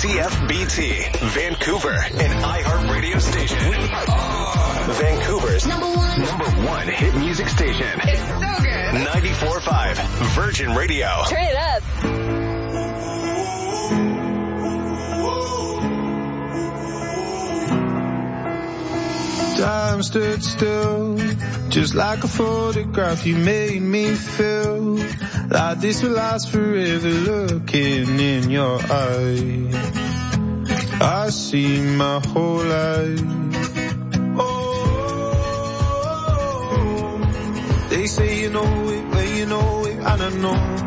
CFBT, Vancouver, an iHeartRadio station. We are Vancouver's number one hit music station. It's so good. 94.5 Virgin Radio. Turn it up. Time stood still, just like a photograph. You made me feel like this will last forever. Looking in your eyes, I see my whole life. Oh, they say you know it, but you know it, and I know.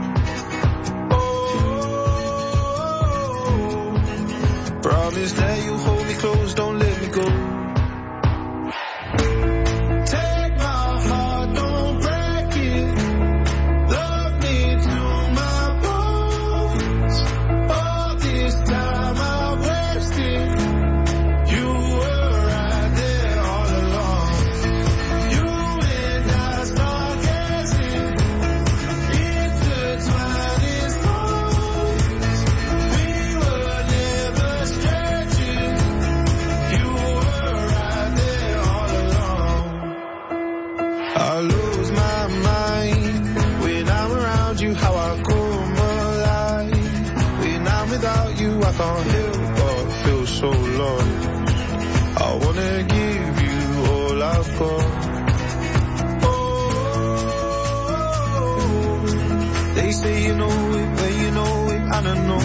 Oh, promise that you hold me close, don't let me go. I can't help but feel so lost. I wanna give you all I've got. Oh, they say you know it, but you know it, and I know.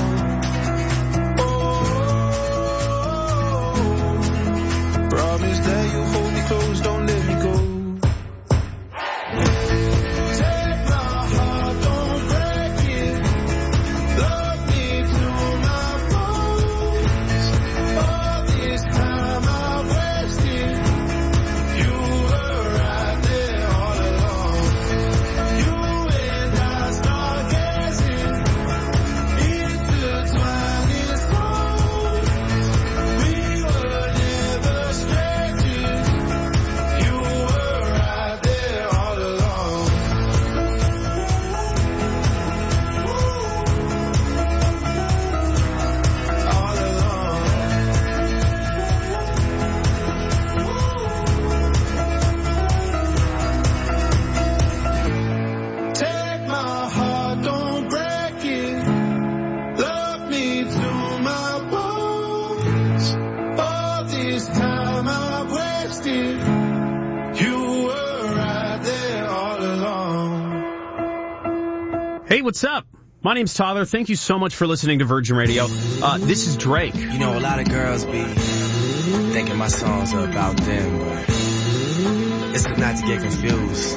Oh, promise that you'll hold me close, don't let me go. Hey, what's up? My name's Tyler. Thank you so much for listening to Virgin Radio. This is Drake. You know, a lot of girls be thinking my songs are about them, but it's not to get confused.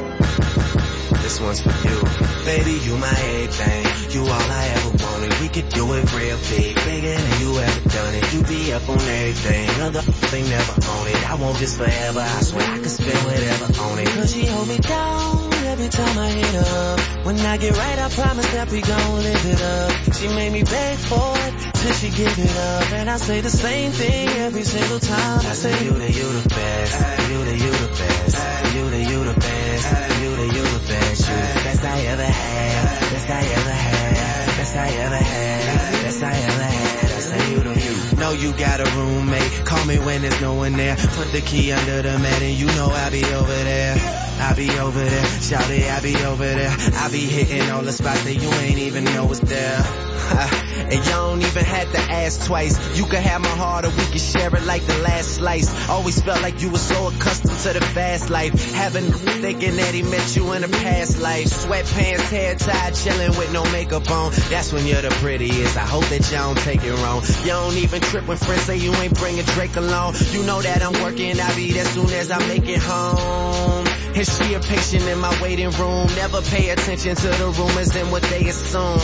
This one's for you. Baby, you my everything. You all I ever wanted. We could do it real big, bigger than you ever done it. You be up on everything. Another thing never own it. I want this forever. I swear I could spend whatever on it. Cause she hold me down every time I hit up. When I get right, I promise that we gon' live it up. She made me beg for it till she give it up. And I say the same thing every single time. I say you the best. You the best. You the best. You the best. You the best. You the best I ever had. Best I ever had. Best I ever had. Best I ever had. I say you the know you got a roommate. Call me when there's no one there. Put the key under the mat and you know I'll be over there. I be over there, shout it, I be over there. I be hitting all the spots that you ain't even know is there. And you don't even have to ask twice. You can have my heart or we can share it like the last slice. Always felt like you were so accustomed to the fast life. Having thinking that he met you in a past life. Sweatpants, hair tied, chilling with no makeup on. That's when you're the prettiest. I hope that you don't take it wrong. You don't even trip when friends say you ain't bringing Drake along. You know that I'm working, I'll be there soon as I make it home. And she a patient in my waiting room. Never pay attention to the rumors and what they assume.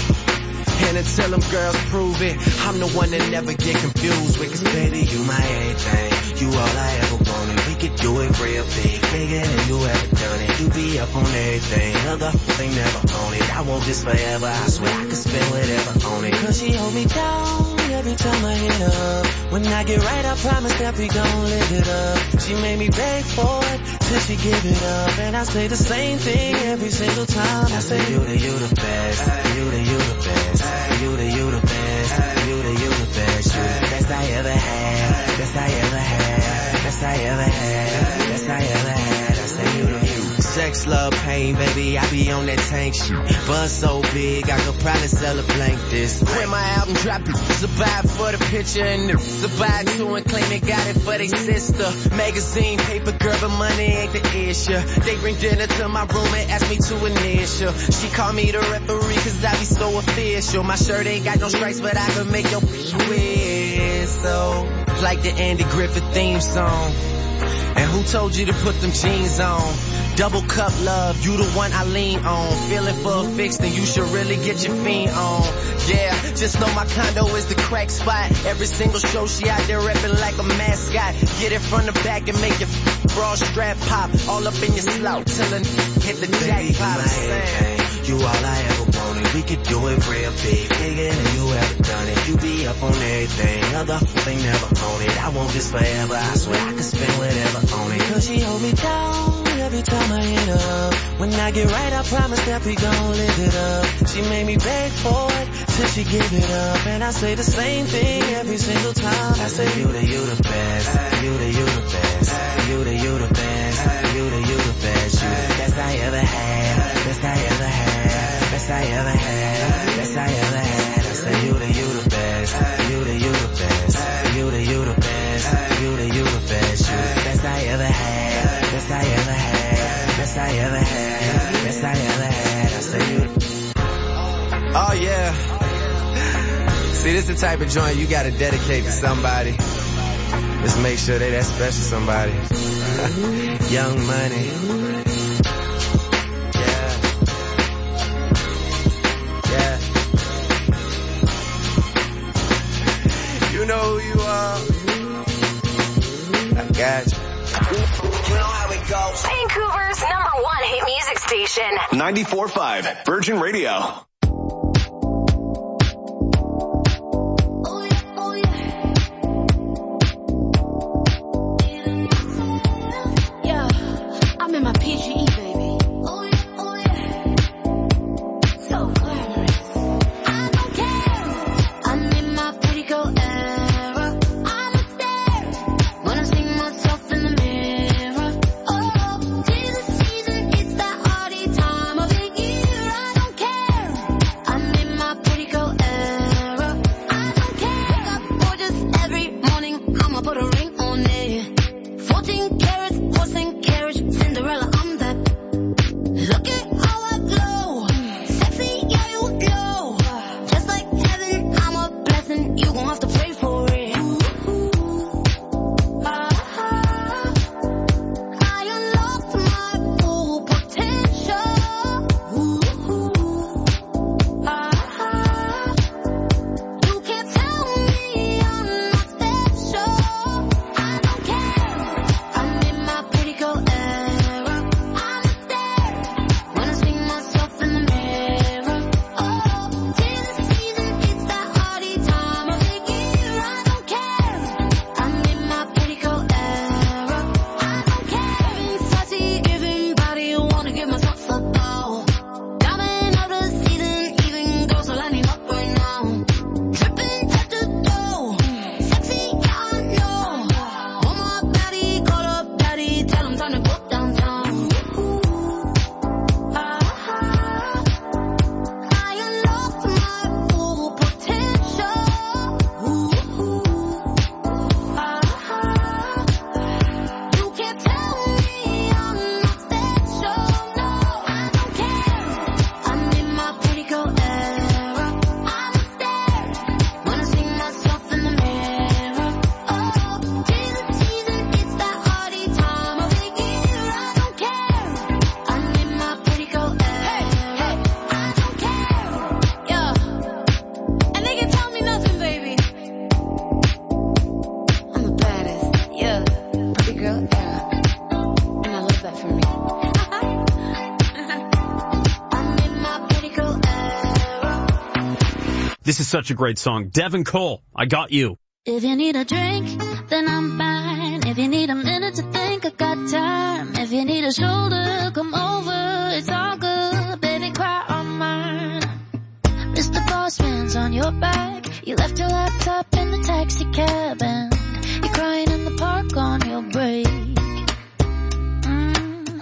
And until them girls prove it, I'm the one that never get confused with. Cause baby, you my everything. You all I ever wanted. We could do it real big, bigger than you ever done it. You be up on everything, other thing never own it. I want this forever, I swear I could spend whatever on it. Cause she hold me down every time I hit up. When I get right, I promise that we gon' live it up. She made me beg for it till she give it up. And I say the same thing every single time. I say you the best. You the best. You the best. You the best. Chicks love pain, baby, I be on that tank shit. Buzz so big, I could probably sell a blank this. When my album dropped, it's a buy for the picture, and it's a buy too and claim they got it for their sister. Magazine, paper, girl, but money ain't the issue. They bring dinner to my room and ask me to initial. She call me the referee cause I be so official. My shirt ain't got no stripes, but I can make your whistle. Like the Andy Griffith theme song. And who told you to put them jeans on? Double cup love, you the one I lean on. Feeling for a fix, then you should really get your fiend on. Yeah, just know my condo is the crack spot. Every single show she out there reppin' like a mascot. Get it from the back and make your bra strap pop. All up in your slout till a hit the jackpot. You all I ever wanted, we could do it real big, bigger than you ever done it. You be up on everything, other thing never own it. I want this forever, I swear I could spend whatever on it. Cause she hold me down every time I hit her. When I get right, I promise that we gon' live it up. She made me beg for it till she give it up, and I say the same thing every single time. I say you the best, you the best, you the best, you the best, you the best, you the best I ever had, best I ever had. Best I ever had, best I ever had. I say you the best, you the best, you the best, you the best, you the best I ever had, best I ever had, best I ever had, best I ever had. I say you. Oh yeah. See, this the type of joint you gotta dedicate to somebody. Just make sure they that special somebody. Young Money. You know who you are. I got you. You know how it goes. Vancouver's #1 hit music station. 94.5 Virgin Radio. Yeah, I'm in my PGE, baby. So glamorous. I don't care. I'm in my pretty girl era. I'm a stare when I see myself in the mirror. Oh, tis the season, it's that hardy time of the year. I don't care. I'm in my pretty girl era. I don't care. Wake up gorgeous every morning. I'ma put a ring on it. 14 carats, horse and carriage, Cinderella, I'm that. Look at how I glow. Sexy, yeah, you know. Just like heaven, I'm a blessing. You gon' have to pray for it. I unlocked my full potential. You can't tell me I'm not special. I don't care. I'm in my pretty girl era. I'm a stare when I see myself in the mirror. Oh, tis the season, it's that hardy time of the year. I don't care. I'm in my pretty girl era. I don't care. Fussy, giving body, wanna give myself a bow. Diamond of the season, even girls are lining up right now. Dripping at the door, sexy, yeah, I know. Want my body, call up daddy, tell him time to go downtown. I unlocked my full potential. You can't tell me I'm not special. No, I don't care. I'm in my pretty girl era. I'm a stare when I see myself in the mirror. Oh, tis the season, it's that hardy time of the year. I don't care. I'm in my pretty girl era. I don't care. Yeah, and they can tell me nothing, baby. I'm the baddest. Yeah, pretty girl era, and I love that for me. I'm in my pretty girl era. This is such a great song. Devin Cole, I Got You. If you need a drink, then I'm fine. If you need a minute to think, I got time. If you need a shoulder, come over. It's all good, baby, cry on mine. Mr. Boss Man's on your back. You left your laptop in the taxi cab and you're crying in the park on your break. You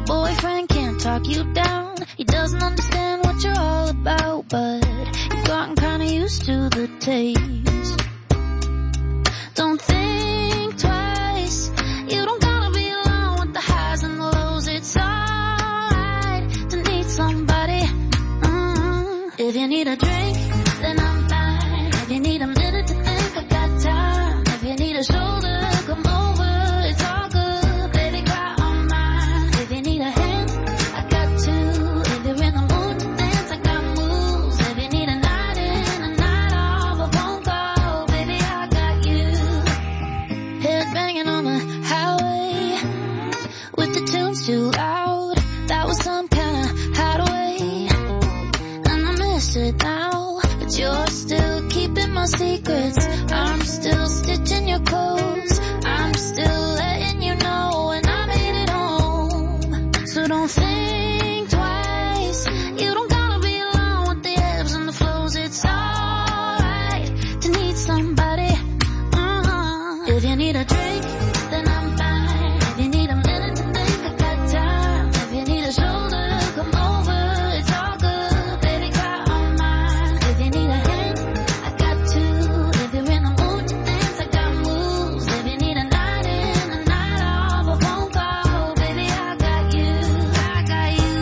your boyfriend can't talk you down. He doesn't understand what you're all about, but you've gotten kinda used to the taste. Don't think twice. You don't gotta be alone with the highs and the lows. It's alright to need somebody. If you need a drink, then I'm fine. If you need a minute to think, I got time. If you need a shoulder, come over. It's all good, baby, cry on mine. If you need a hand, I got two. If you're in the mood to dance, I got moves. If you need a night in, a night off, a phone call, baby, I got you. Head banging on the highway with the tunes too loud. That was some kind of hideaway, and I miss it now. But you're still keeping my secrets. I'm still stitching your clothes. I'm still letting you know when I made it home. So don't think twice. You don't gotta be alone with the ebbs and the flows. It's alright to need somebody. If you need a drink, then I'm fine. If you need a minute to think, I got time. If you need a shoulder, come over. It's all good, baby, cry on mine. If you need a hand, I got two. If you're in the mood to dance, I got moves. If you need a night in, a night off, a phone call, baby, I got you. I got you.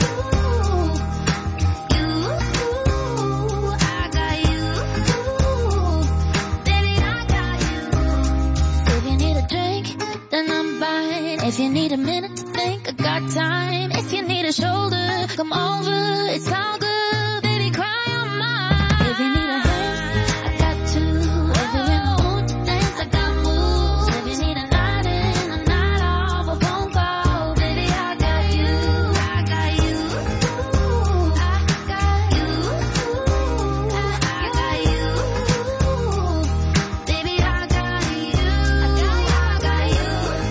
You. I got you. Baby, I got you. If you need a drink, then I'm fine. If you need a minute to think, I got time. If you need a shoulder, come over. It's all good, baby, cry on mine. If you need a hand, I got two. If you're in the mood to dance, I got moves. If you need a night in, a night off, a phone call, baby, I got you. I got you. I got you. I got you. Baby, I got you. I got you.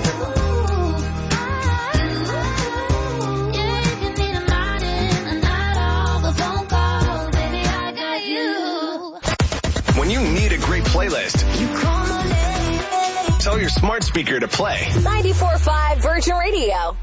Yeah, if you need a night in, a night off, a phone call, baby, I got you. When you need a great playlist, You call my name. tell your smart speaker to play 94.5 Virgin Radio.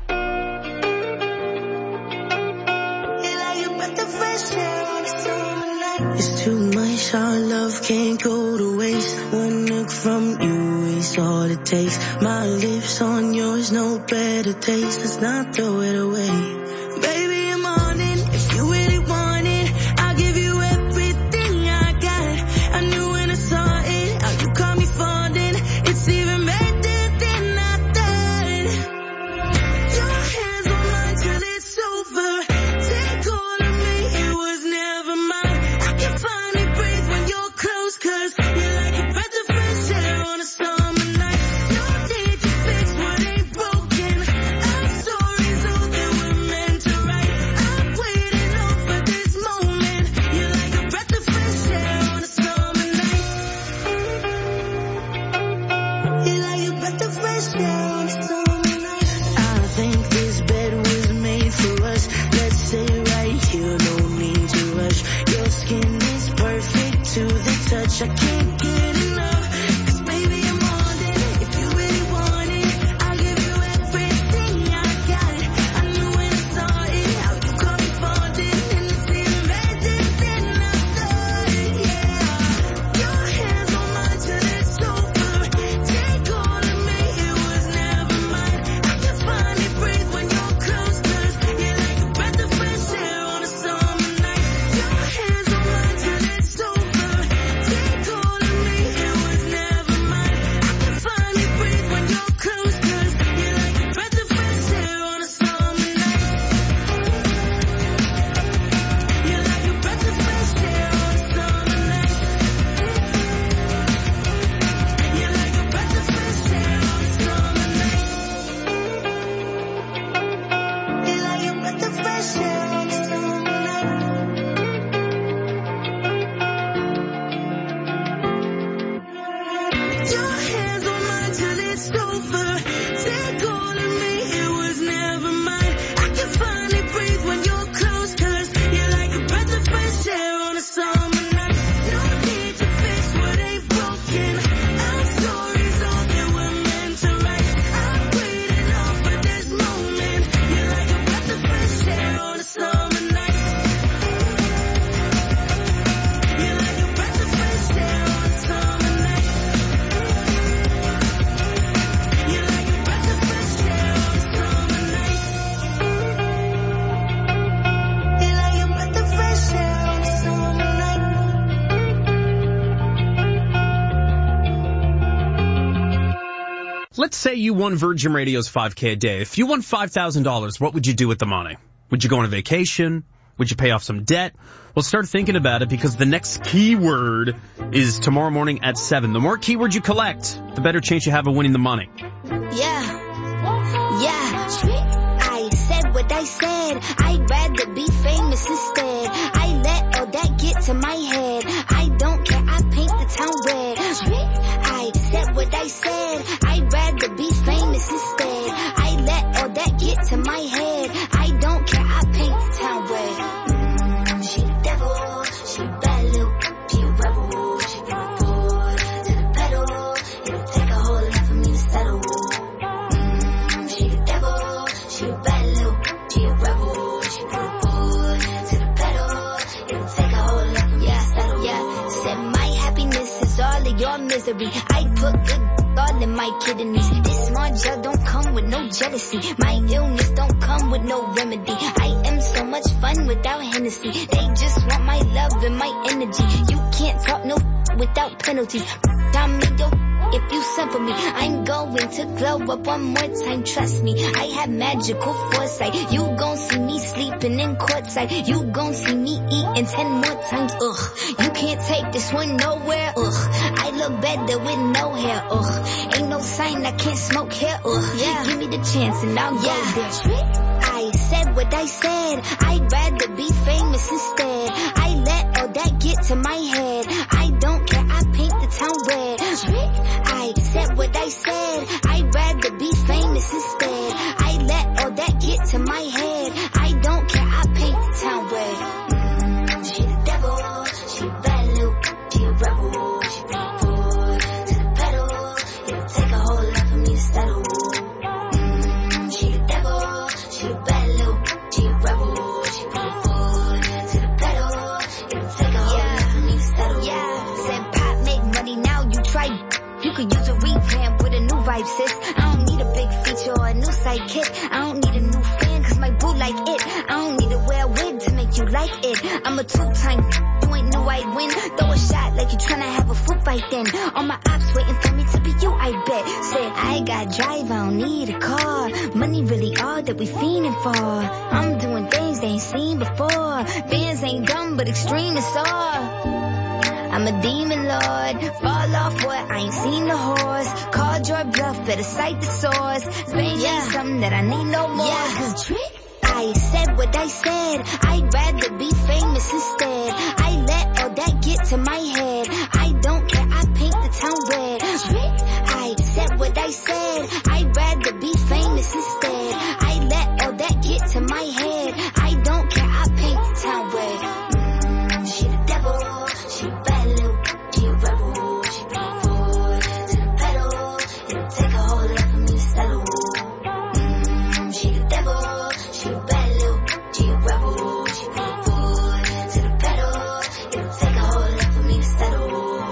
It's too much, our love can't go to waste. One look from you is all it takes. My lips on yours, no better taste. Let's not throw it away. Baby, I'm on it. If you really want it, I'll give you everything I got. I knew when I saw it, how you caught me falling. It's even better than I thought. Your hands on mine till it's over. Take all of me, it was never mine. I can finally breathe when you're close, 'cause you're like a breath of fresh air on a summer night. No need to fix what ain't broken. Our stories all that we're meant to write. I'm waiting on for this moment. You're like a breath of fresh air on a summer night. You're like a breath of fresh air on a summer night. I think this bed was made for us. Let's stay right here, no need to rush. Your skin is perfect to the touch. I can't get enough, 'cause baby, I'm on it. If you really want it, I'll give you everything I got. I knew when I saw it, how you caught me falling, and it's even better than I thought. Yeah, your hands on mine till it's over. Take all of me, it was never mine. I can finally breathe when you're close, 'cause you're like a breath of fresh air on a summer night. Your hands on mine till it's over. Take all of me, it was never mine. I can finally breathe when you're close, 'cause you're like a breath of fresh air on a summer night. You're like a breath of fresh air on a summer night. You're like a breath of fresh air on a summer night. You're like a breath of fresh air on a summer night. Your hands on mine till it's over. Take all of me, it was never mine. I can finally breathe when you're close, 'cause you're like a breath of fresh air on a summer night. No need to fix what ain't broken. Our stories all that we're meant to write. I'm waiting on for this moment. let's say you won Virgin Radio's 5K a day. If you won $5,000, what would you do with the money? Would you go on a vacation? Would you pay off some debt? Well, start thinking about it because the next keyword is tomorrow morning at 7. The more keywords you collect, the better chance you have of winning the money. Yeah. I said what I said. I'd rather be famous instead. I let all that get to my head. I don't care, I paint the town red. I said what I said. I'd rather be famous instead. I let all that get to my head. I don't care, I paint the town red. She the devil, she a bad little, she a rebel. She give a boy to the pedal. It'll take a whole lot for me to settle. She the devil, she a bad little, she a rebel. She give a boy to the pedal. It'll take a whole lot for me to settle. Yeah, said my happiness is all of your misery. I put good all in my kidneys. This small gel don't come with no jealousy. My illness don't come with no remedy. I am so much fun without Hennessy. They just want my love and my energy. You can't talk no without penalties. I'm your if you simple me. I'm going to glow up one more time, trust me. I have magical foresight. You gon' see me sleeping in courtside. You gon' see me eating 10 more times, ugh. You can't take this one nowhere, ugh. I look better with no hair, ugh. Ain't no sign I can't smoke here, ugh. Yeah. Give me the chance and I'll go there. I said what I said. I'd rather be famous instead. I let all that get to my head. I don't care, I paint the town red. I said what I said. I'd rather be famous instead. I let all that get to my head. I don't care, I paint the town red. She the devil, she a bad little, she a rebel. She give a boy to the pedal. It'll take a whole lot for me to settle. She the devil, she a bad little, she a rebel. She give a boy to the pedal. It'll take a whole lot for me to settle. Yeah, said pop make money now, you try. You could use a revamp with a new vibe, sis. I don't need a big feature or a new sidekick. I don't need a new fan cause my boo like it. I don't need to wear a wig to make you like it. I'm a two-time, you ain't knew I'd win. Throw a shot like you tryna have a foot fight then. All my ops waiting for me to be you, I bet. Said I ain't got drive, I don't need a car. Money really all that we fiending for. I'm doing things they ain't seen before. Bands ain't dumb but extreme is all. I'm a demon lord, fall off what, I ain't seen the horse. Called your bluff, better cite the source. Spain ain't something that I need no more. Yeah, cause I said what I said. I'd rather be famous instead. I let all that get to my head. I don't care, I paint the town red. I said what I said. I'd rather be famous instead. I let all that get to my head. I don't care, I paint the town red. She the devil, she a bad little, she a rebel. She give a boy to the pedal. It'll take a whole lot for me to settle. She the devil, she a bad little, she a rebel. She give a boy to the pedal. It'll take a whole lot for me to settle.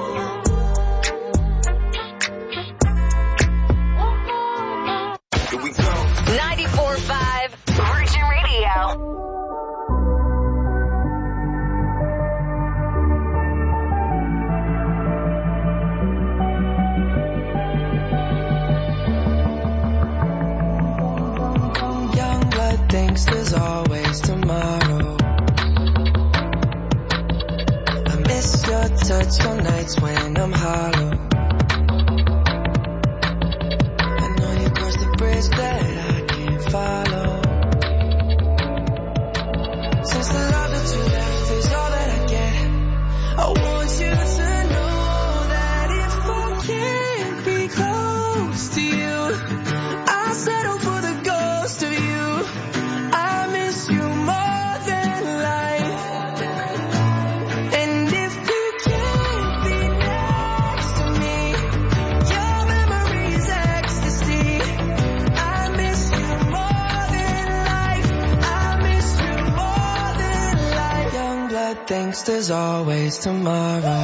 Here we go. 94.5 Virgin Radio. Young blood thinks there's always tomorrow. I miss your touch on nights when I'm hollow. I know you crossed the bridge that I can't follow. Since the love that you left is all that I get, I want you to know that if I can't be close to you, I'll settle for the ghost of you. I miss you more than life. And if you can't be next to me, your memory is ecstasy. I miss you more than life. I miss you more than life. Young blood thinks there's always tomorrow.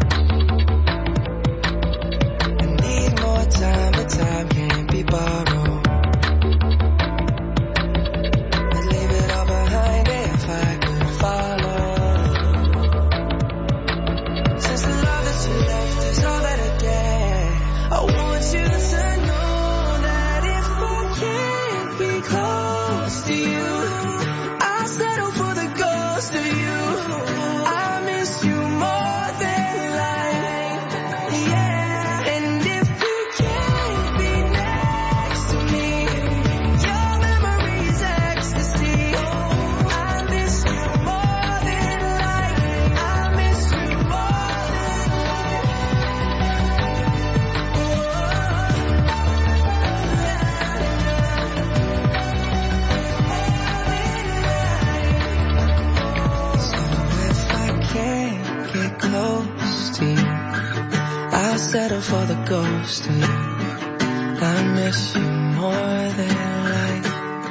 I need more time, but time can't be borrowed. I'd leave it all behind if I could follow. Since the love that you left is all that I get, I want you to know close to you. I'll settle for the ghost of you. I miss you more than life.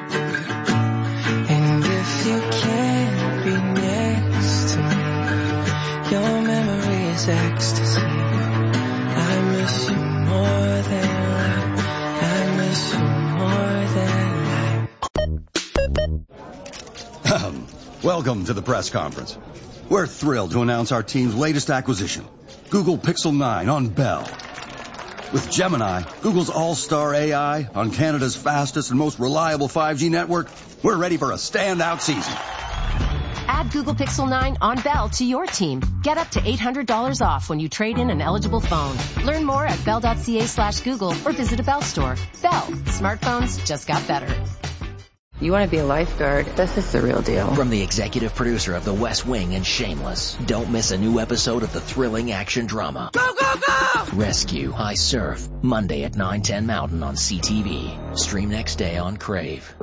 And if you can't be next to me, your memory is ecstasy. I miss you more than life. I miss you more than life. Welcome to the press conference. We're thrilled to announce our team's latest acquisition, Google Pixel 9 on Bell. With Gemini, Google's all-star AI on Canada's fastest and most reliable 5G network, we're ready for a standout season. Add Google Pixel 9 on Bell to your team. Get up to $800 off when you trade in an eligible phone. Learn more at bell.ca/Google or visit a Bell store. Bell. Smartphones just got better. You want to be a lifeguard? This is the real deal. From the executive producer of The West Wing and Shameless, don't miss a new episode of the thrilling action drama. Go, go, go! Rescue, I Surf, Monday at 9/10 Mountain on CTV. Stream next day on Crave.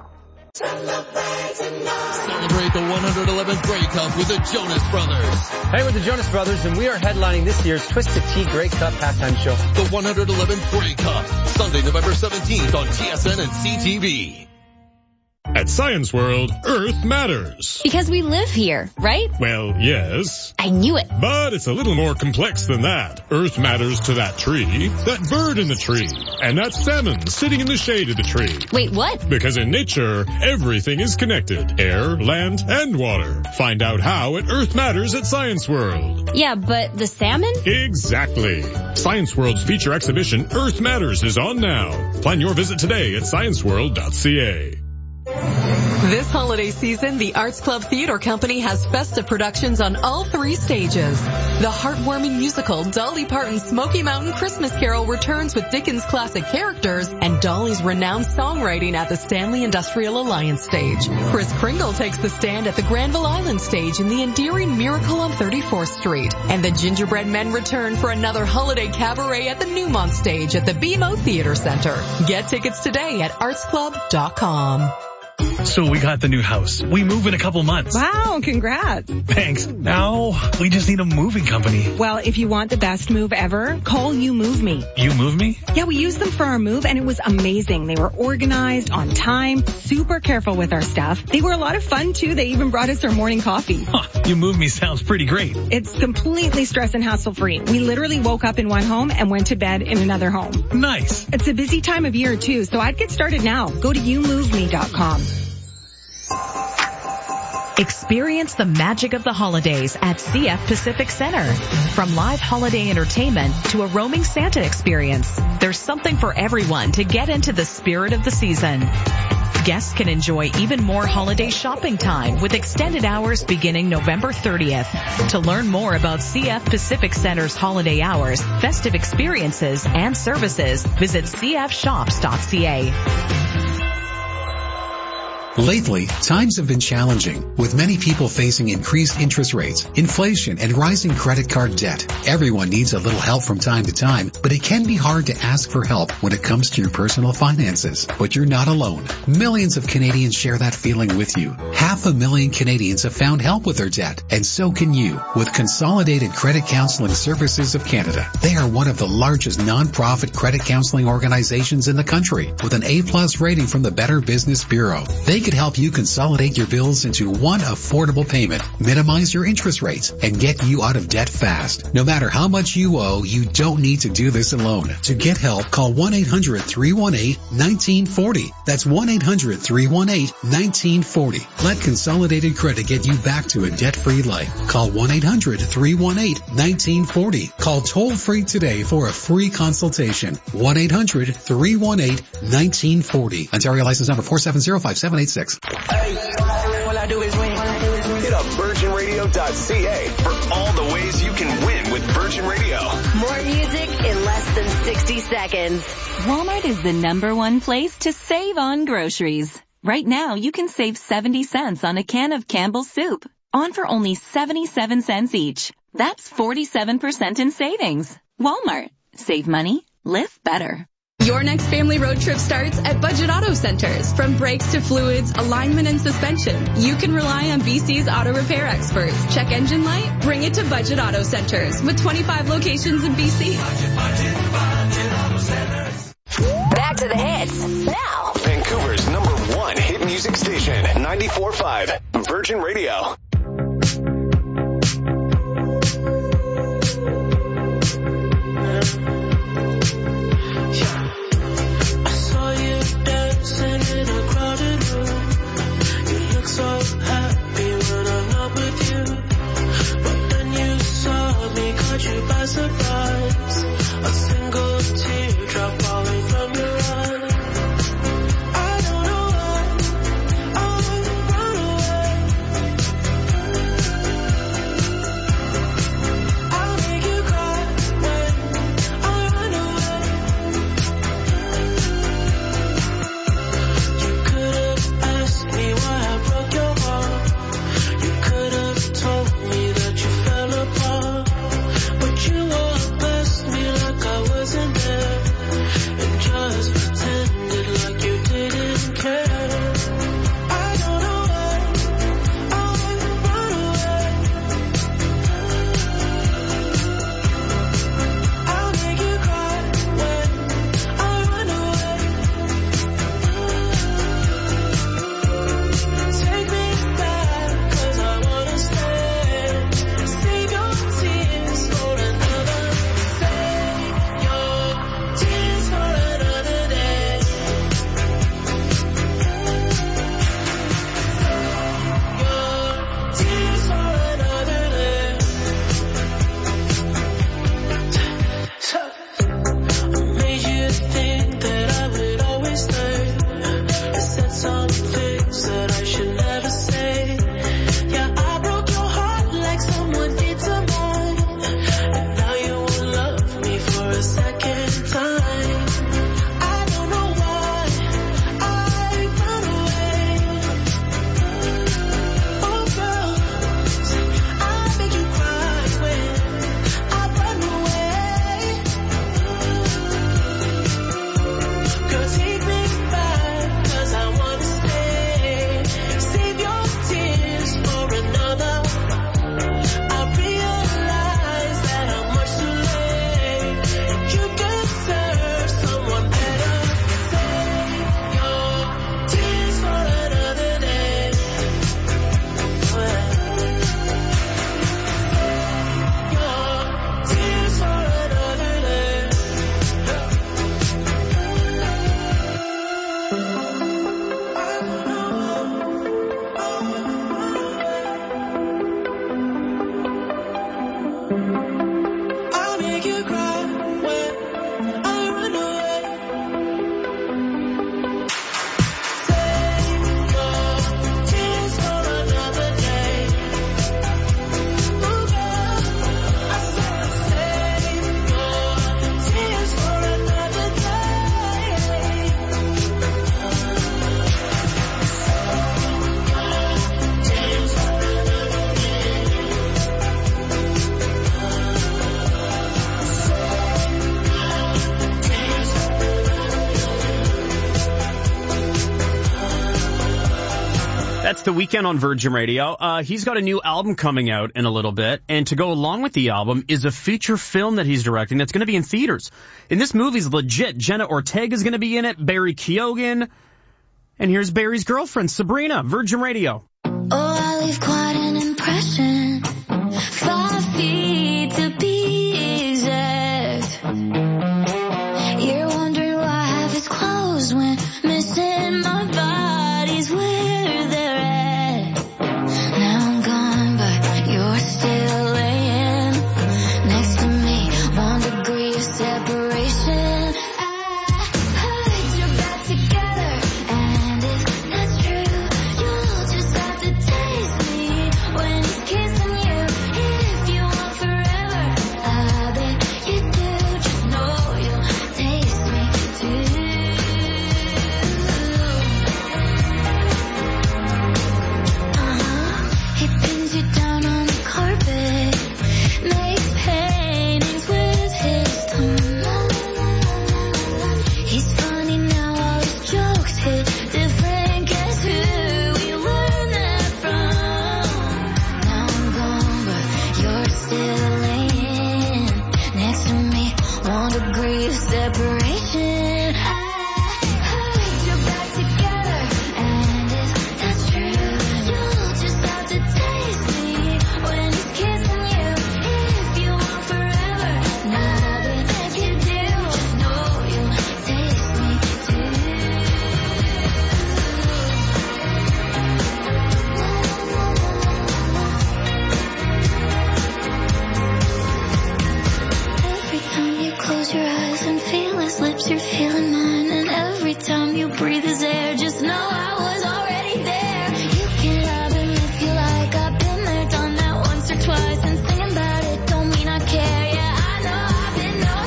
Celebrate the 111th Grey Cup with the Jonas Brothers. Hey, we're the Jonas Brothers, and we are headlining this year's Twisted Tea Grey Cup halftime show. The 111th Grey Cup, Sunday, November 17th on TSN and CTV. At Science World, Earth matters. Because we live here, right? Well, yes. I knew it. But it's a little more complex than that. Earth matters to that tree, that bird in the tree, and that salmon sitting in the shade of the tree. Wait, what? Because in nature, everything is connected. Air, land, and water. Find out how at Earth Matters at Science World. Yeah, but the salmon? Exactly. Science World's feature exhibition, Earth Matters, is on now. Plan your visit today at scienceworld.ca. This holiday season, the Arts Club Theater Company has festive productions on all 3 stages. The heartwarming musical Dolly Parton's Smoky Mountain Christmas Carol returns with Dickens' classic characters and Dolly's renowned songwriting at the Stanley Industrial Alliance stage. Kris Kringle takes the stand at the Granville Island stage in the endearing Miracle on 34th Street. And the Gingerbread Men return for another holiday cabaret at the Newmont stage at the BMO Theater Center. Get tickets today at artsclub.com. So we got the new house. We move in a couple months. Wow, congrats. Thanks. Now we just need a moving company. Well, if you want the best move ever, call You Move Me. You Move Me? Yeah, we used them for our move and it was amazing. They were organized, on time, super careful with our stuff. They were a lot of fun too. They even brought us our morning coffee. Huh, You Move Me sounds pretty great. It's completely stress and hassle free. We literally woke up in one home and went to bed in another home. Nice. It's a busy time of year too, so I'd get started now. Go to youmoveme.com. Experience the magic of the holidays at CF Pacific Center. From live holiday entertainment to a roaming Santa experience, there's something for everyone to get into the spirit of the season. Guests can enjoy even more holiday shopping time with extended hours beginning November 30th. To learn more about CF Pacific Center's holiday hours, festive experiences, and services, visit cfshops.ca. Lately, times have been challenging, with many people facing increased interest rates, inflation, and rising credit card debt. Everyone needs a little help from time to time, but it can be hard to ask for help when it comes to your personal finances. But you're not alone. Millions of Canadians share that feeling with you. 500,000 Canadians have found help with their debt, and so can you, with Consolidated Credit Counseling Services of Canada. They are one of the largest non-profit credit counseling organizations in the country, with an A+ rating from the Better Business Bureau. They could help you consolidate your bills into one affordable payment, minimize your interest rates, and get you out of debt fast. No matter how much you owe, you don't need to do this alone. To get help, call 1-800-318-1940. That's 1-800-318-1940. Let Consolidated Credit get you back to a debt-free life. Call 1-800-318-1940. Call toll-free today for a free consultation. 1-800-318-1940. Ontario license number 4705786. Hit up virginradio.ca for all the ways you can win with Virgin Radio. More music in less than 60 seconds. Walmart is the #1 place to save on groceries. Right now, you can save 70 cents on a can of Campbell's soup, on for only 77 cents each. That's 47% in savings. Walmart. Save money, live better. Your next family road trip starts at Budget Auto Centers. From brakes to fluids, alignment, and suspension, you can rely on BC's auto repair experts. Check engine light? Bring it to Budget Auto Centers with 25 locations in BC. Back to the hits now. Vancouver's #1 hit music station, 94.5 Virgin Radio. So happy when I'm not with you, but then you saw me, caught you by surprise. A single teardrop falling from your eye. I don't know why I run away. I'll make you cry when I run away. You could have asked me why I broke your heart. You could have told me that you fell apart, but you walked past me like I wasn't there, and just pretended like you didn't care. I don't know why I run away. I'll make you cry when I run away. Take me back, 'cause I wanna stay. Save your tears for another. Save your tears for another day. Your tears for another day. I made you think that I would always stay. I said some things that I should never say. Yeah, I broke your heart like someone did to mine, and now you won't love me for a second time. I don't know why I run away. Oh girl, I make you cry when I run away. Girl, take me back, 'cause I wanna stay. Save your tears for another. I realize that I'm much too late. You deserve someone better. Save your tears for another day. Your tears for another day. I'll make you cry when I run away. Save your tears for another day. Oh girl, I said save your tears for another day. Tears for another day. That's The Weeknd on Virgin Radio. He's got a new album coming out in a little bit, and to go along with the album is a feature film that he's directing that's going to be in theaters. And this movie's legit. Jenna Ortega's going to be in it, Barry Keoghan, and here's Barry's girlfriend, Sabrina, Virgin Radio. Oh, I leave quite an impression. 5 feet to be exact. You're wondering why I have his clothes when missing my body's where they're at. Now I'm gone, but you're still laying next to me. 1 degree of separation. I put your back together, and if that's true, you'll just have to taste me when he's kissing. your separation. I put you back together, and if that's true, you'll just have to taste me when he's kissing you. If you want forever, nothing you do, just know you'll taste me too. Every time you close your eyes and feel his lips, you're feeling mine. And every time you breathe his air, just know I was already there. You can love him if you like. I've been there, done that once or twice. And singing about it don't mean I care. Yeah, I know I've been known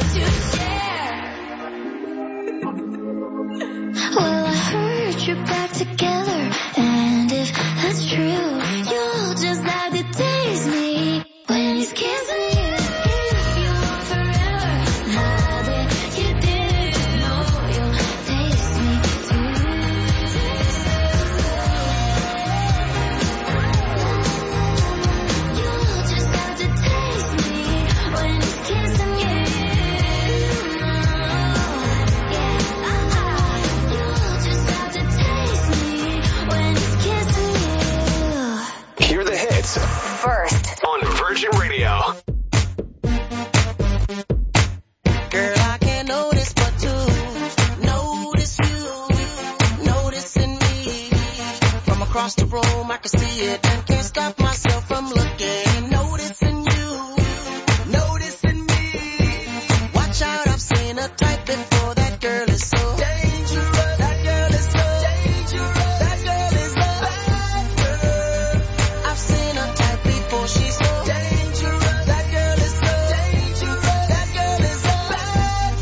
to share. Well, I heard you're back together, and if that's true, you'll just have to taste me when he's kissing you. If you want forever, nothing you do, know you'll taste me too. You'll just have to taste me when he's kissing you. You'll just have to taste me when he's kissing you. Hear the hits First. on Virgin Radio. Girl, I can't notice but to notice you, noticing me. From across the room, I can see it and can't stop myself from looking. Noticing you, noticing me. Watch out, I've seen a type before. That girl is so dangerous. That girl is so dangerous. That girl is a bad girl. I've seen a type before. She's so dangerous. That girl is so dangerous. That girl is a bad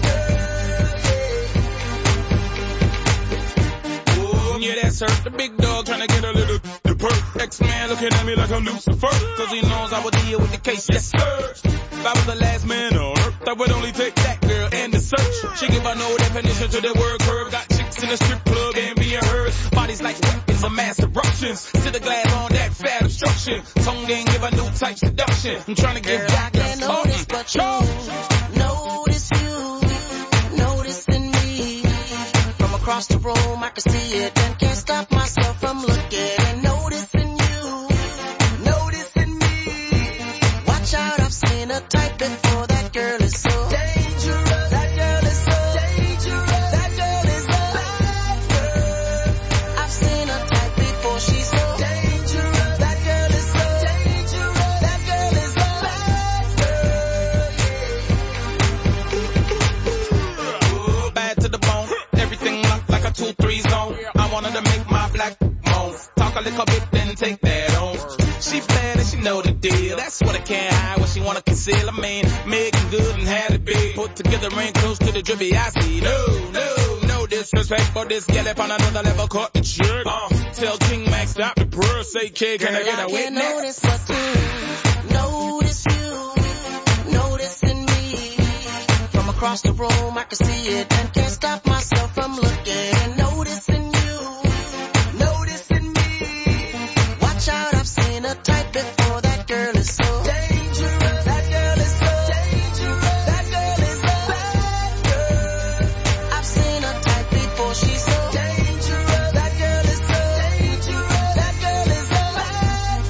girl. Oh, yeah, that's her. The big dog trying to get a little the perk. X-Man looking at me like I'm Lucifer. Cause he knows I would deal with the case, yes sir. If I was the last man on earth, I would only take that girl and the search. She give her no definition to the word curve. Got chicks in the strip club and being heard. Bodies like weapons of mass eruptions. Sit the glass on that fat obstruction. Tongue ain't give a new type seduction. I'm trying to give Girl, I back can't the notice but you, notice you, noticing me. From across the room, I can see it and can't stop myself from looking. And noticing you, noticing me. Watch out, I've seen a type before. That girl is so dangerous. That girl is so dangerous. That girl is a bad girl. I've seen a type before. She's so dangerous. That girl is so dangerous. That girl is a bad girl. bad to the bone. Everything locked like a 2-3 zone. I wanted to make my black moan. Talk a little bit, then take that on. She bad and she know the deal. That's what I can't hide, what she wanna conceal. I mean, making good and had it big. Put together ain't close to the drippy I see. No disrespect, but this gal up on another level caught the jerk. Tell King Max stop the prayer, say kid, can I get a can't witness? notice but to notice you, noticing me. From across the room, I can see it and can't stop myself from looking. And noticing you, noticing me. Watch out, I've seen a type before. That girl is so dangerous. That girl is so dangerous. That girl is a bad girl. I've seen a type before. She's so dangerous. That girl is so dangerous. That girl is a bad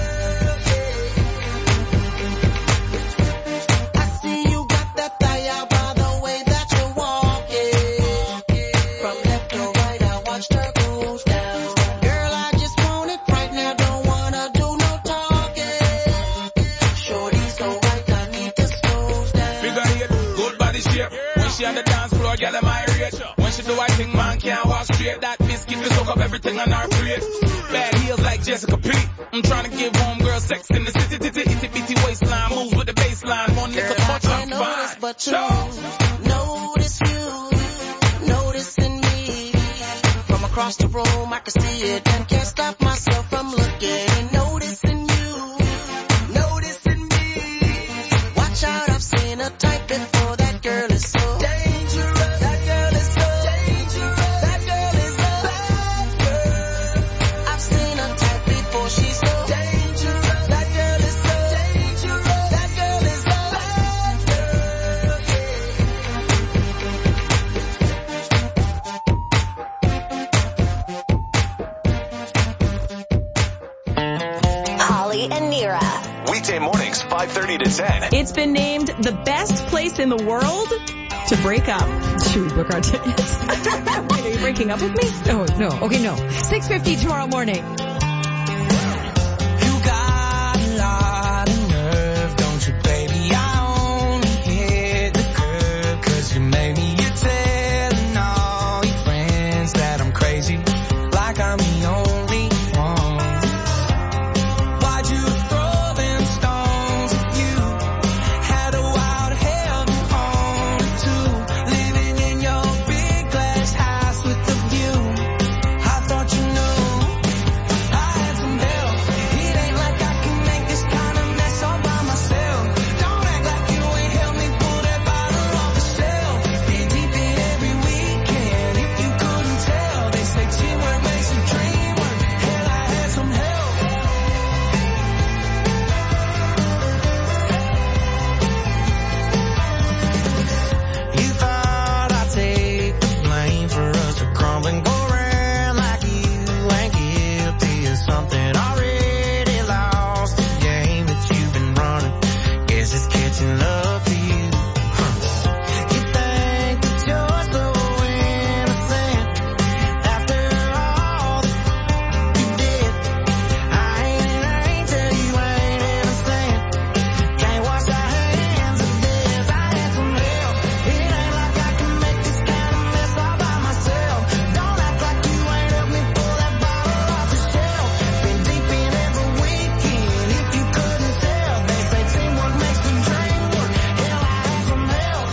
girl. I see you got that thigh out by the way that you're walking. From left to right, I watched her goes down. Girl, I just want it right now. Don't wanna do no talking. Shorty so right, I need to slow down. Figure eight, good body shape. When she on the dance floor, girl, am I rate? When she do I think man can't walk straight. That biscuit will soak up everything on her plate. Bad heels like Jessica P. I'm trying to give homegirl sex in the city, itty bitty waistline. Moves with the baseline. One Girl, nickel I touch, can't I'm notice fine. but you, notice you, noticing me. From across the room, I can see it and can't stop myself from looking. And noticing you, noticing me. Watch out, I've seen a type before. That girl is so dangerous. That girl is so dangerous. That girl is a bad girl. I've seen a type before. She's so dangerous. That girl is so dangerous. That girl is a bad girl. said. It's been named the best place in the world to break up. Should we book our tickets? Wait, are you breaking up with me? Oh, no. Okay, no. 6:50 tomorrow morning. You got a lot of nerve, don't you, baby? I only hit the curb 'cause you made me. You're telling all your friends that I'm crazy, like I'm the only one. Why'd you throw them stones at you? Had a wild hell to own it too. Living in your big glass house with the view. I thought you knew I had some help. It ain't like I can make this kind of mess all by myself. Don't act like you ain't helped me pull that bottle off the shelf. Been deep in every weekend. If you couldn't tell, they say teamwork makes the dream work. Hell, I had some help. You thought I'd take the blame for us to crumble and go around like you ain't guilty of something already lost. The game that you've been running, guess it's catching up to you. You think that you're so innocent after all that you did. I ain't tell you I ain't innocent. Can't wash our hands of this. I had some help. It ain't like I can make this kind of mess all by myself. Don't act like you ain't helped me pull that bottle off the shelf. Been deep in every weekend. If you couldn't tell, they say teamwork makes the dream work. Hell, I had some help.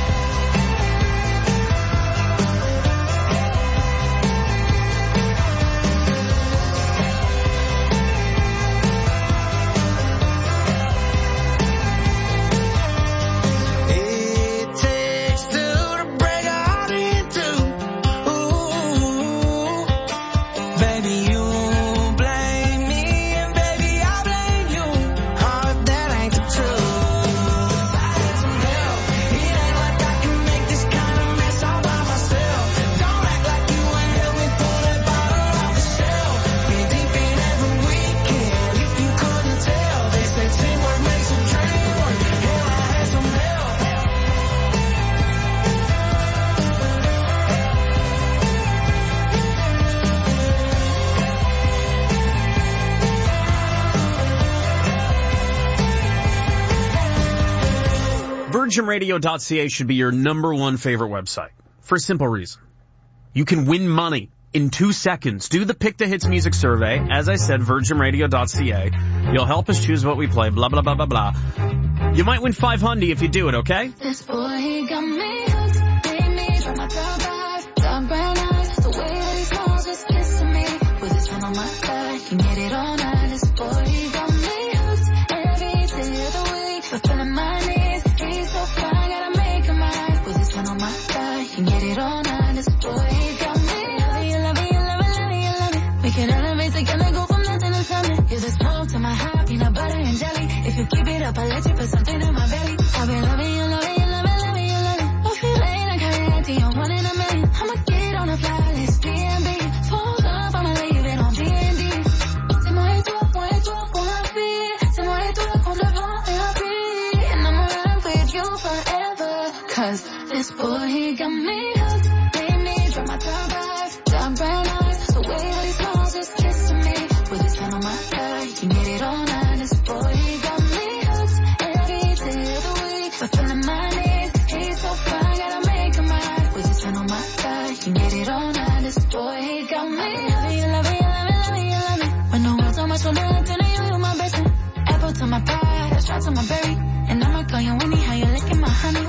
It takes two to break a heart in two. Ooh, baby, you blame me, and baby, I blame you. Oh, if that ain't the truth. I had some help. It ain't like I can make this kind of mess all by myself. Don't act like you ain't helped me pull that bottle off the shelf. Been deep in every weekend. If you couldn't tell, they say teamwork makes a dream work. Hell, I had some help. VirginRadio.ca should be your number one favorite website for a simple reason. You can win money in 2 seconds. Do the Pick the Hits music survey. As I said, VirginRadio.ca. You'll help us choose what we play, blah, blah, blah, blah, blah. You might win $500 if you do it, okay? This boy, he got me hooked, made me drop my top off, dark brown eyes, the way that he smiles, just kissing me, with his hand on my thigh, he made it all night. This boy, he got me hooked, every day of the week, fulfilling my needs, he's so fine, gotta make him mine, with his hand on my thigh, he made it all night. This boy, he got me hooked, you love it, you love it, love it, you love it, we can elevate together, go from nothing to something, you're the smoke to my high, peanut butter and jelly, if you keep it up, I'll let you put something in my belly. I've been loving you, loving you, loving, loving you, loving. Don't feel late, I can't empty, I'm one in a million. I'ma get on a fly list, B&B. Full up, I'ma leave it on D&D. C'est moi et toi pour la vie. C'est moi et toi contre le vent et la pluie. And I'ma run with you forever. 'Cause this boy, he got me hooked. Made me drop my top off, dark brown eyes. The way that he smiles, just kissing me. With his hand on my thigh, he made it all night. This boy, he got me hooked. Every day of the week, fulfilling my needs. He's so fine, gotta make him mine. With his hand on my thigh, he made it all night. This boy, he got me. I love it, you love it, you love it, love it, you love it. When the world's on my shoulder, I'm telling you, you're my best friend. Apple to my pie, a shot to my berry. And I'ma call you Winnie, how you licking my honey.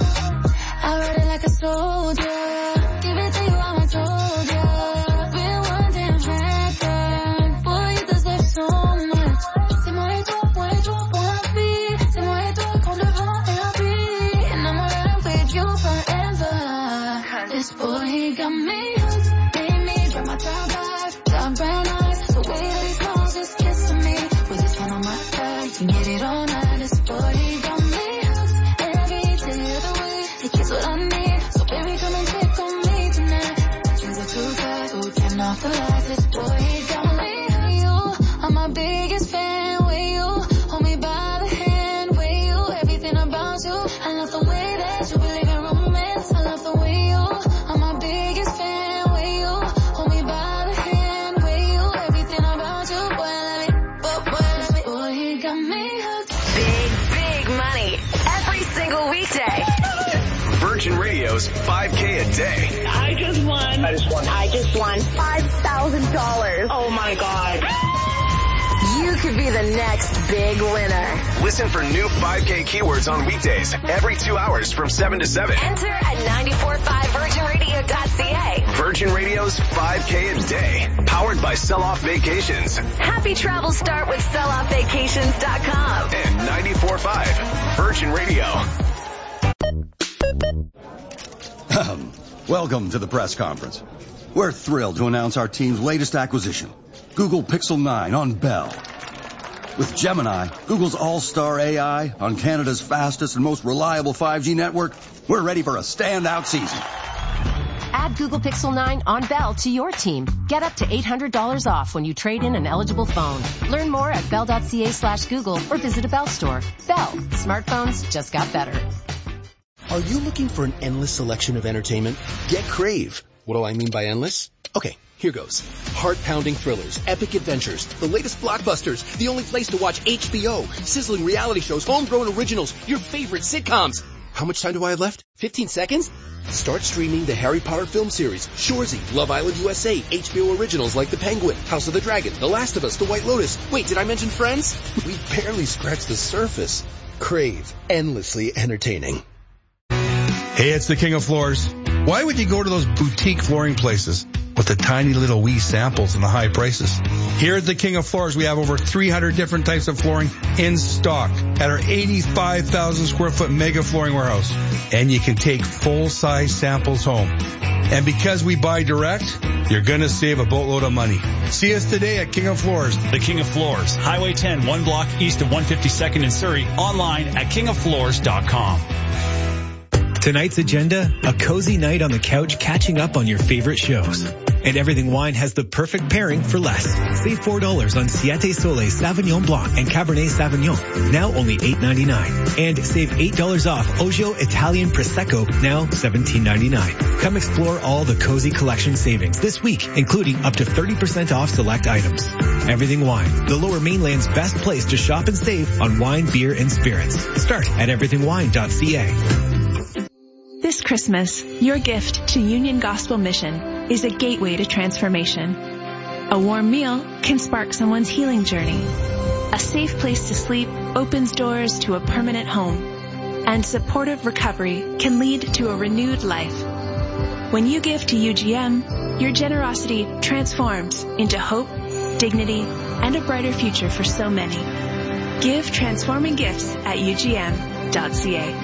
I ride it like a soldier. Give it to you, I'm a soldier. We're one damn record. Boy, you deserve so much. C'est moi et toi pour la vie. C'est moi et toi contre le vent et la pluie. And I'ma run with you forever. This boy, he got me hooked. Made me drop my top off, dark brown eyes. The way that he smiles, just kissing me. With his hand on my thigh, he made it all night. This boy, he got me hooked. Every day of the week, he gets what I need. So baby, come and check on me tonight. Things are too fast, so turn off the lights. This boy, he got me. You are my biggest fan. With you, hold me by the hand. With you, every Virgin Radio's 5K a day. I just won $5,000. Oh my God. You could be the next big winner. Listen for new 5K keywords on weekdays every 2 hours from 7 to 7. Enter at 945virginradio.ca. Virgin Radio's 5K a day. Powered by Sell-Off Vacations. Happy travel start with selloffvacations.com. And 94.5 Virgin Radio. Welcome to the press conference. We're thrilled to announce our team's latest acquisition, Google Pixel 9 on Bell. With Gemini, Google's all-star AI on Canada's fastest and most reliable 5G network, we're ready for a standout season. Add Google Pixel 9 on Bell to your team. Get up to $800 off when you trade in an eligible phone. Learn more at bell.ca/Google or visit a Bell store. Bell. Smartphones just got better. Are you looking for an endless selection of entertainment? Get Crave. What do I mean by endless? Okay, here goes. Heart-pounding thrillers, epic adventures, the latest blockbusters, the only place to watch HBO, sizzling reality shows, homegrown originals, your favorite sitcoms. How much time do I have left? 15 seconds? Start streaming the Harry Potter film series, Shoresy, Love Island USA, HBO originals like The Penguin, House of the Dragon, The Last of Us, The White Lotus. Wait, did I mention Friends? We barely scratched the surface. Crave. Endlessly entertaining. Hey, it's the King of Floors. Why would you go to those boutique flooring places with the tiny little wee samples and the high prices? Here at the King of Floors, we have over 300 different types of flooring in stock at our 85,000 square foot mega flooring warehouse. And you can take full-size samples home. And because we buy direct, you're going to save a boatload of money. See us today at King of Floors. The King of Floors, Highway 10, 1 block east of 152nd in Surrey. Online at kingoffloors.com. Tonight's agenda, a cozy night on the couch catching up on your favorite shows. And Everything Wine has the perfect pairing for less. Save $4 on Siete Sole Sauvignon Blanc and Cabernet Sauvignon, now only $8.99. And save $8 off Oggio Italian Prosecco, now $17.99. Come explore all the cozy collection savings this week, including up to 30% off select items. Everything Wine, the Lower Mainland's best place to shop and save on wine, beer, and spirits. Start at everythingwine.ca. This Christmas, your gift to Union Gospel Mission is a gateway to transformation. A warm meal can spark someone's healing journey. A safe place to sleep opens doors to a permanent home. And supportive recovery can lead to a renewed life. When you give to UGM, your generosity transforms into hope, dignity, and a brighter future for so many. Give transforming gifts at UGM.ca.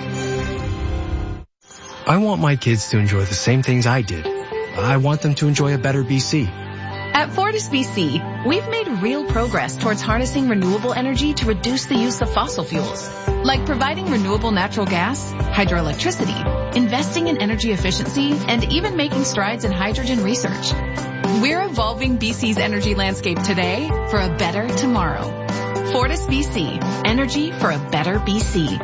I want my kids to enjoy the same things I did. I want them to enjoy a better BC. At Fortis BC, we've made real progress towards harnessing renewable energy to reduce the use of fossil fuels, like providing renewable natural gas, hydroelectricity, investing in energy efficiency, and even making strides in hydrogen research. We're evolving BC's energy landscape today for a better tomorrow. Fortis BC, energy for a better BC.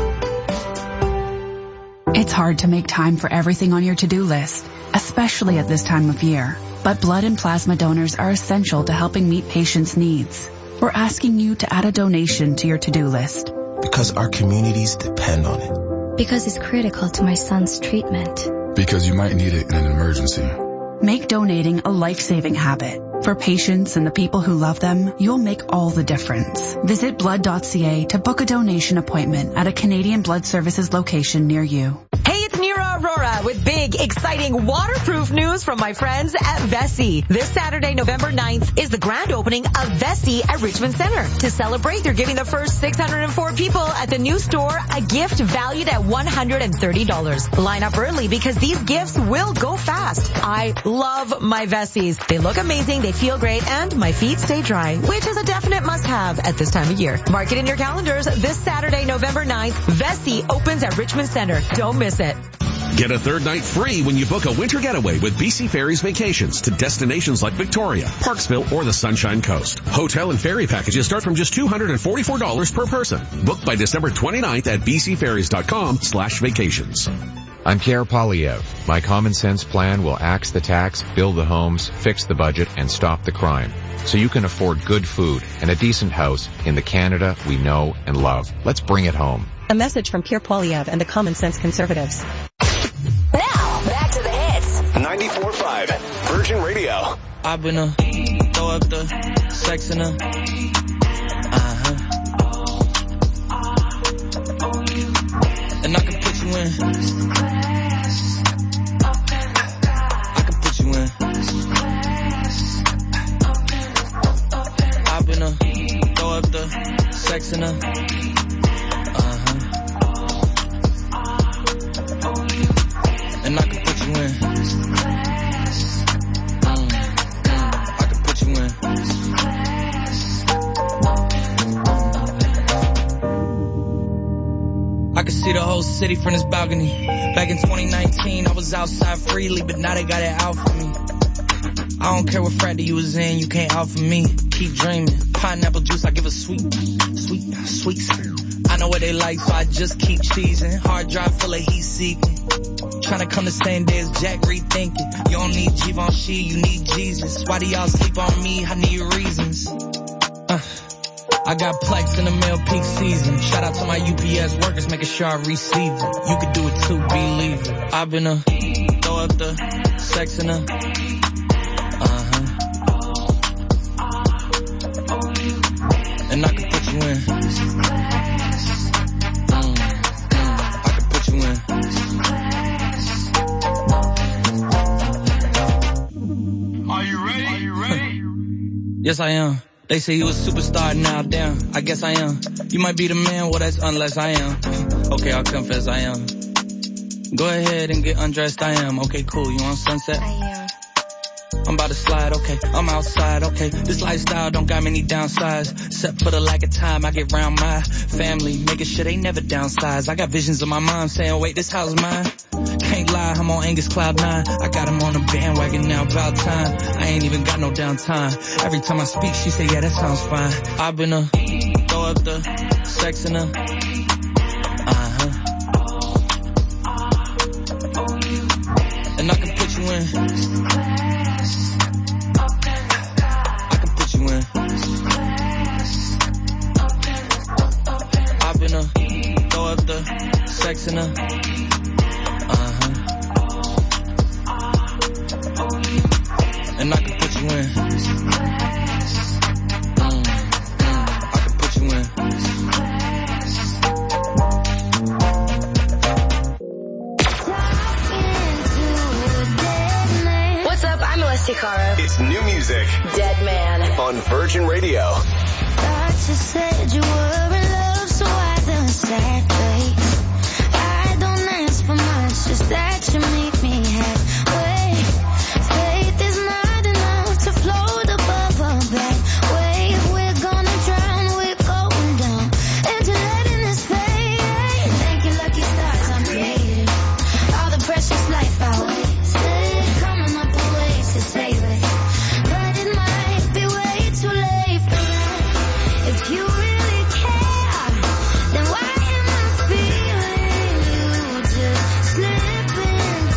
It's hard to make time for everything on your to-do list, especially at this time of year. But blood and plasma donors are essential to helping meet patients' needs. We're asking you to add a donation to your to-do list. Because our communities depend on it. Because it's critical to my son's treatment. Because you might need it in an emergency. Make donating a life-saving habit. For patients and the people who love them, you'll make all the difference. Visit blood.ca to book a donation appointment at a Canadian Blood Services location near you. Hey, it's Nira Aurora with big, exciting waterproof news from my friends at Vessi. This Saturday, November 9th, is the grand opening of Vessi at Richmond Center. To celebrate, they're giving the first 604 people at the new store a gift valued at $130. Line up early because these gifts will go fast. I love my Vessis. They look amazing, they feel great, and my feet stay dry, which is a definite must-have at this time of year. Mark it in your calendars. This Saturday, November 9th, Vessi opens at Richmond Center. Don't miss it. Get a third night free when you book a winter getaway with BC Ferries Vacations to destinations like Victoria, Parksville, or the Sunshine Coast. Hotel and ferry packages start from just $244 per person. Book by December 29th at bcferries.com/vacations. I'm Pierre Polyev. My common sense plan will axe the tax, build the homes, fix the budget, and stop the crime. So you can afford good food and a decent house in the Canada we know and love. Let's bring it home. A message from Pierre Poilievre and the Common Sense Conservatives. 105. Virgin Radio. I've been throw up the sex in her. And I can put you in. I can put you in. I've been throw up the sex in her. And I can put you in. I can put you in. I can see the whole city from this balcony. Back in 2019, I was outside freely, but now they got it out for me. I don't care what frat you was in, you can't out for me. Keep dreaming. Pineapple juice, I give a sweet. I know what they like, so I just keep cheesing. Hard drive full of heat seeking. Tryna come the same day as Jack, rethinking. You don't need Givenchy, you need Jesus. Why do y'all sleep on me? I need reasons. I got plex in the mail peak season. Shout out to my UPS workers, making sure I receive it. You could do it too, believe it. I've been throw up the sex in her. And I can put you in. I can put you in. Are you ready? Yes, I am. They say you a superstar now, damn. I guess I am. You might be the man, well that's unless I am. Okay, I'll confess I am. Go ahead and get undressed, I am. Okay, cool, you on Sunset? I am. I'm about to slide, okay, I'm outside, okay. This lifestyle don't got many downsides. Except for the lack of time I get round my family, making sure they never downsize. I got visions of my mom saying, wait, this house mine. Can't lie, I'm on Angus Cloud 9. I got him on the bandwagon now, about time. I ain't even got no downtime. Every time I speak, she say, yeah, that sounds fine. I've been throw up the sex in her. And I can put you in. I can put you in. I've been throw up the sex in her. And I can put you in. I can put you in. What's up? I'm Alessia Cara. It's new music. Dead Man. On Virgin Radio. Thought you said you were in love, so I done sad face. I don't ask for much, just that you make me halfway. Faith is not enough to float above a black wave. We're gonna drown, we're going down into letting this fade. Thank you, lucky stars, I'm created. All the precious life I wasted, coming up with ways to save it. But it might be way too late for that. If you really care, then why am I feeling you just slip into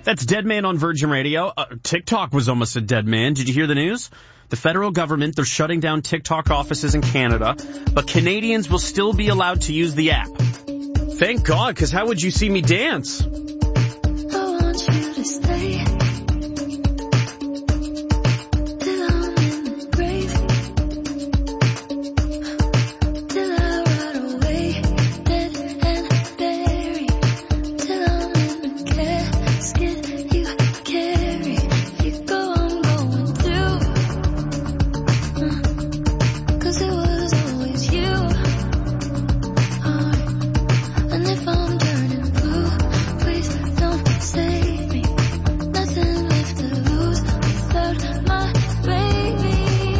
That's Dead Man on Virgin Radio. TikTok was almost a dead man. Did you hear the news? The federal government, they're shutting down TikTok offices in Canada, but Canadians will still be allowed to use the app. Thank God, because how would you see me dance? I want you to stay. Till I'm in the grave. Till I rot away, dead and buried. Till I'm in the casket you carry. If you go, I'm going through. 'Cause it was always you. And if I'm turning blue, please don't save me. Nothing left to lose without my baby.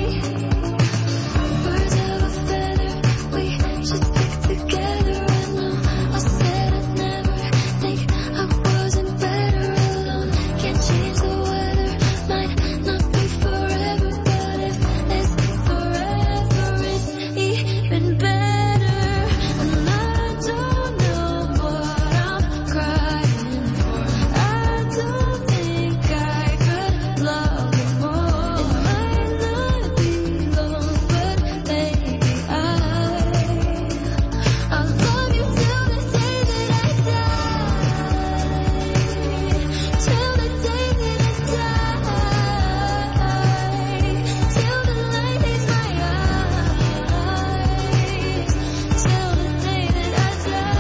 Birds of a feather, we should stick together. I know I said I'd never think I wasn't better alone. Can't change the weather, might not be forever, but if it's forever, it's even better. And I don't know what I'm crying for. I don't think I could love you more. It might not be long, but baby, I'll love you till the day that I die. Till the day that I die. Till the light leaves my eyes. Till the day that I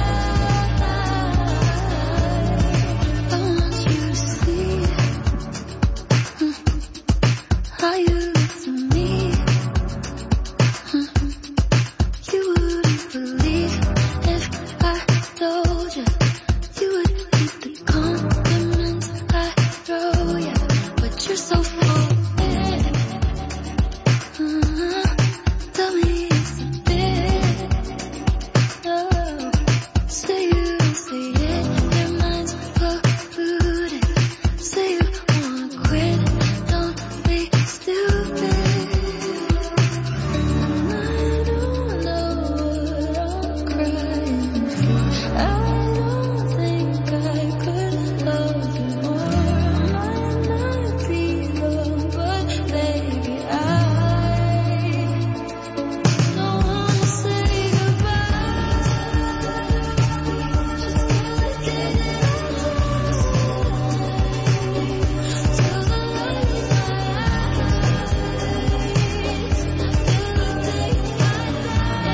die. I want you to see how you look to me. You wouldn't believe if I told you. You would keep the compliments I throw you, but you're so full of it. Tell me it's a bit. No, say you say it, your mind's polluted. Say you wanna quit, don't be stupid. And I don't know what I'm crying for. I don't think I could love you more. Might not be long, but baby, I don't wanna say goodbye. Just till the day that I till the light leaves my eyes. Till the day I die.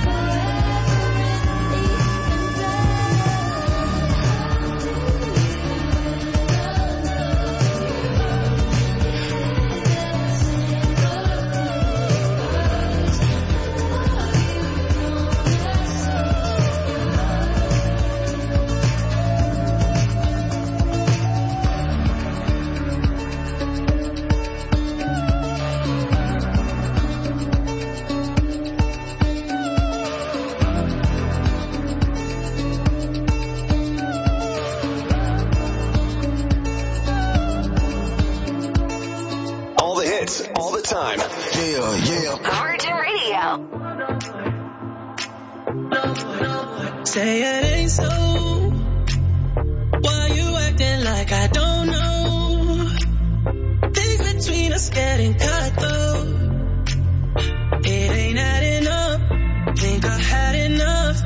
All the hits, all the time. Yeah. Virgin Radio. Say it ain't so. Why you acting like I don't know? Things between us getting cut though. It ain't adding up. Think I had enough.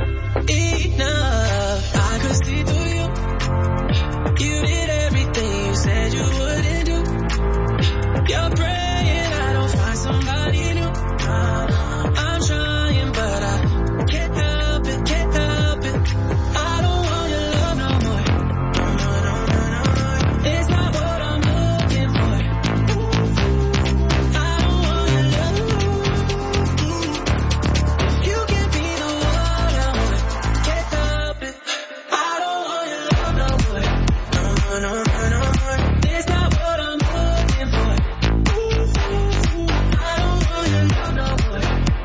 I could see through you. You did everything you said you wouldn't do. You're praying I don't find somebody new. I'm trying, but I can't help it, can't help it. I don't want your love no more. No. It's not what I'm looking for. I don't want your love. You can be the one I want. Can't help it. I don't want your love no more. No. It's not what I'm looking for. I don't want your love no more.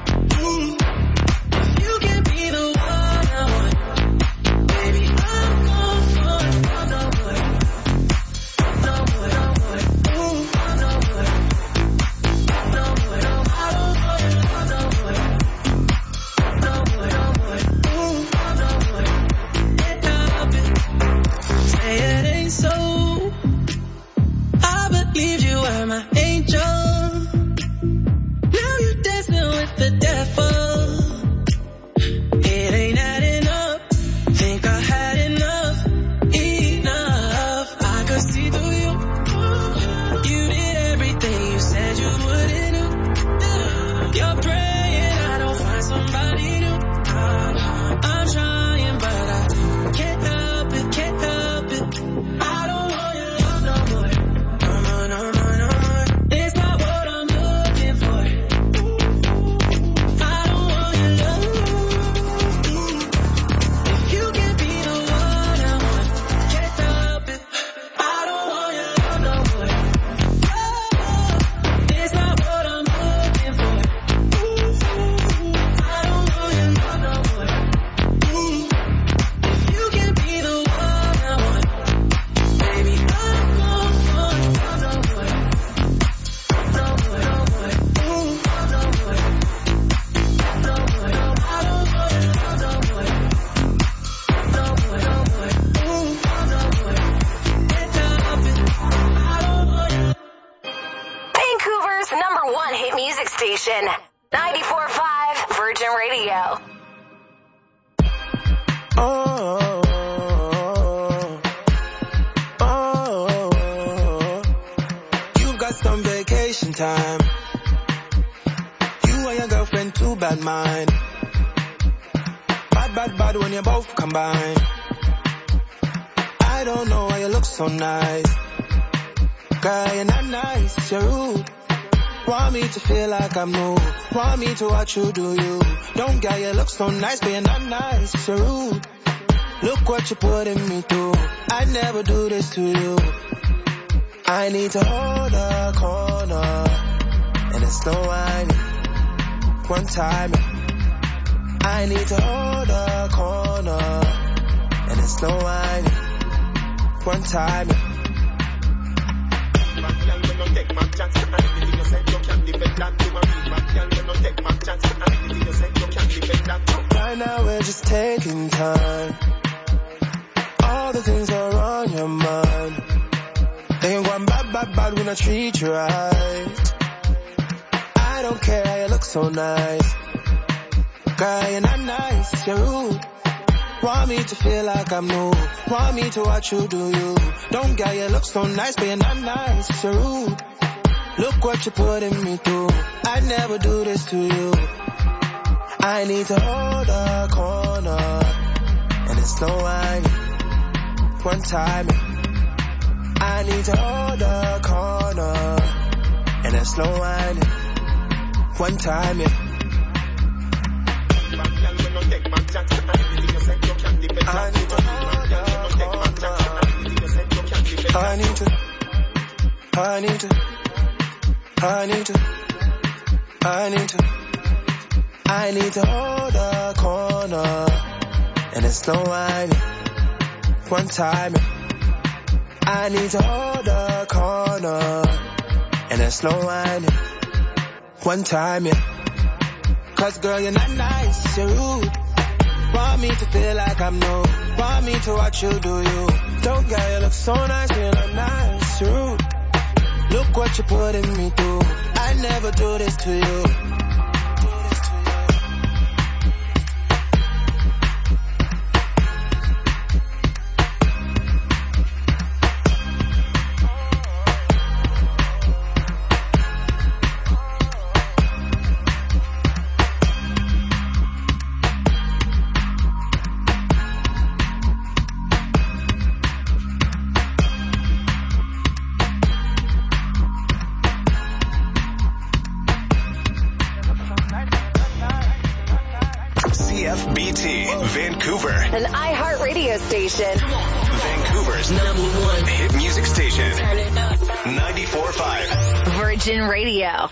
You can be the one I want. Baby, I'm gone for love no more. No more. No more. I don't want your love no more. No more. Can't help it. Say it ain't so. station. 94.5 Virgin Radio. You've got some vacation time. You and your girlfriend, too bad mind. Bad when you both combine. I don't know why you look so nice. Girl, you're not nice, you're rude. Want me to feel like I'm new. Want me to watch you do you. Don't get you look so nice, but you're not nice, you're rude. Look what you're putting me through. I'd never do this to you. I need to hold a corner, and it's no whining. One time, I need to hold a corner, and it's no whining. One time, right now we're just taking time. All the things are on your mind. They ain't going bad when I treat you right. I don't care how you look so nice. Girl, you're not nice, you're rude. Want me to feel like I'm new. Want me to watch you do you. Don't get you look so nice, but you're not nice, you're rude. Look what you're putting me through. I'd never do this to you. I need to hold a corner, and it's no whining. One time, I need to hold a corner, and it's no whining. One time, I need to hold a corner, and it's no whining. One time, I need to hold a corner, and it's no whining. One time, cause girl, you're not nice, you're rude. Want me to feel like I'm new. Want me to watch you do you. Don't get you look so nice, but you're not nice, you're rude. Look what you're putting me through. I'd never do this to you. Vancouver. An iHeartRadio station. Vancouver's #1 hit music station. Turn it up. 94.5 Virgin Radio.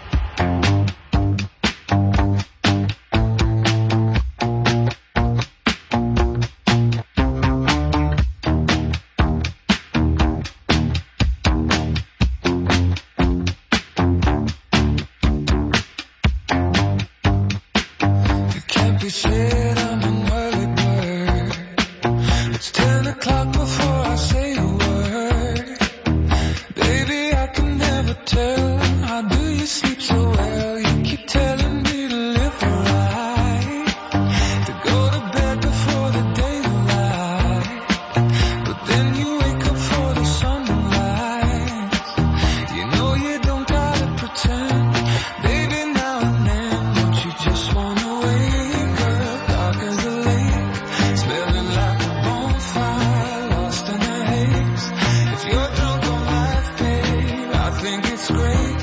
It's great.